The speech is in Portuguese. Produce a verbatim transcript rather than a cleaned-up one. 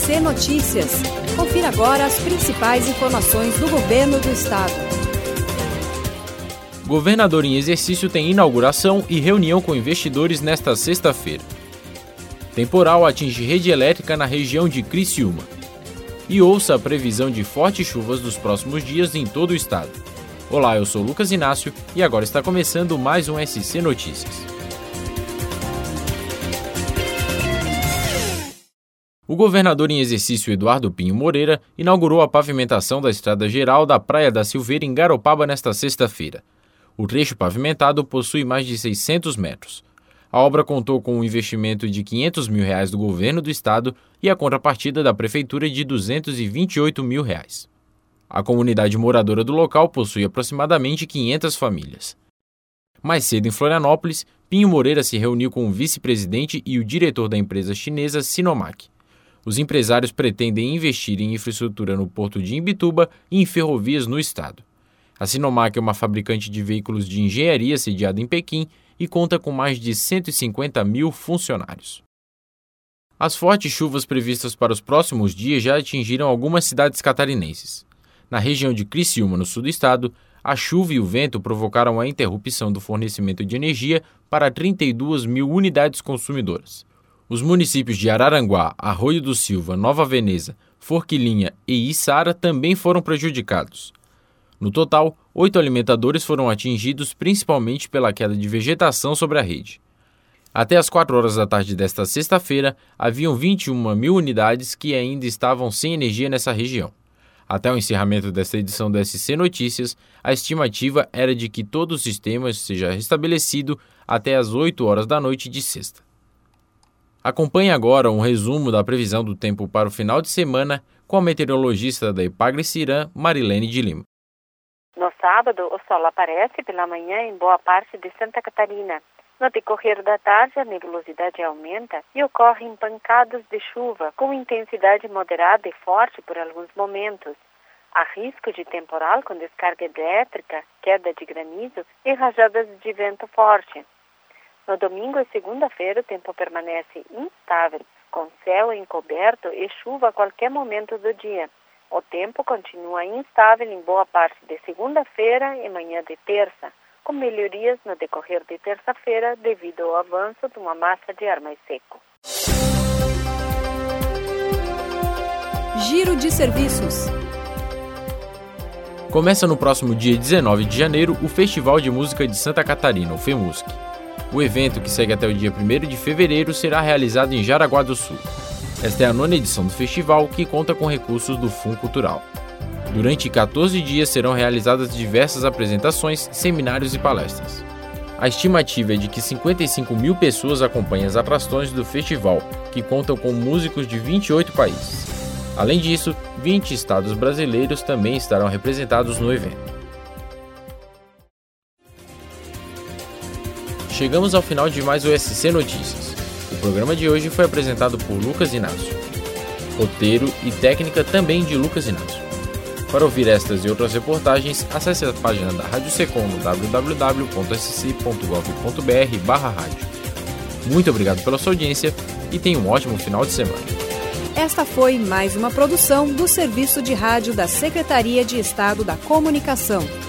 C Notícias. Confira agora as principais informações do governo do estado. Governador em exercício tem inauguração e reunião com investidores nesta sexta-feira. Temporal atinge rede elétrica na região de Criciúma. E ouça a previsão de fortes chuvas dos próximos dias em todo o estado. Olá, eu sou Lucas Inácio e agora está começando mais um S C Notícias. O governador em exercício Eduardo Pinho Moreira inaugurou a pavimentação da estrada geral da Praia da Silveira em Garopaba nesta sexta-feira. O trecho pavimentado possui mais de seiscentos metros. A obra contou com um investimento de quinhentos mil reais do governo do estado e a contrapartida da prefeitura de duzentos e vinte e oito mil reais. A comunidade moradora do local possui aproximadamente quinhentas famílias. Mais cedo em Florianópolis, Pinho Moreira se reuniu com o vice-presidente e o diretor da empresa chinesa Sinomac. Os empresários pretendem investir em infraestrutura no porto de Imbituba e em ferrovias no estado. A Sinomac é uma fabricante de veículos de engenharia sediada em Pequim e conta com mais de cento e cinquenta mil funcionários. As fortes chuvas previstas para os próximos dias já atingiram algumas cidades catarinenses. Na região de Criciúma, no sul do estado, a chuva e o vento provocaram a interrupção do fornecimento de energia para trinta e duas mil unidades consumidoras. Os municípios de Araranguá, Arroio do Silva, Nova Veneza, Forquilinha e Içara também foram prejudicados. No total, oito alimentadores foram atingidos principalmente pela queda de vegetação sobre a rede. Até as quatro horas da tarde desta sexta-feira, haviam vinte e uma mil unidades que ainda estavam sem energia nessa região. Até o encerramento desta edição do S C Notícias, a estimativa era de que todo o sistema seja restabelecido até as oito horas da noite de sexta. Acompanhe agora um resumo da previsão do tempo para o final de semana com a meteorologista da Epagre-Cirã, Marilene de Lima. No sábado, o sol aparece pela manhã em boa parte de Santa Catarina. No decorrer da tarde, a nebulosidade aumenta e ocorrem pancadas de chuva com intensidade moderada e forte por alguns momentos. Há risco de temporal com descarga elétrica, queda de granizo e rajadas de vento forte. No domingo e segunda-feira, o tempo permanece instável, com céu encoberto e chuva a qualquer momento do dia. O tempo continua instável em boa parte de segunda-feira e manhã de terça, com melhorias no decorrer de terça-feira devido ao avanço de uma massa de ar mais seco. Giro de serviços. Começa no próximo dia dezenove de janeiro o Festival de Música de Santa Catarina, o FEMUSC. O evento, que segue até o dia primeiro de fevereiro, será realizado em Jaraguá do Sul. Esta é a nona edição do festival, que conta com recursos do Fundo Cultural. Durante quatorze dias serão realizadas diversas apresentações, seminários e palestras. A estimativa é de que cinquenta e cinco mil pessoas acompanhem as atrações do festival, que contam com músicos de vinte e oito países. Além disso, vinte estados brasileiros também estarão representados no evento. Chegamos ao final de mais o S C Notícias. O programa de hoje foi apresentado por Lucas Inácio. Roteiro e técnica também de Lucas Inácio. Para ouvir estas e outras reportagens, acesse a página da Rádio Secom no w w w ponto s c ponto gov ponto b r barra rádio. Muito obrigado pela sua audiência e tenha um ótimo final de semana. Esta foi mais uma produção do Serviço de Rádio da Secretaria de Estado da Comunicação.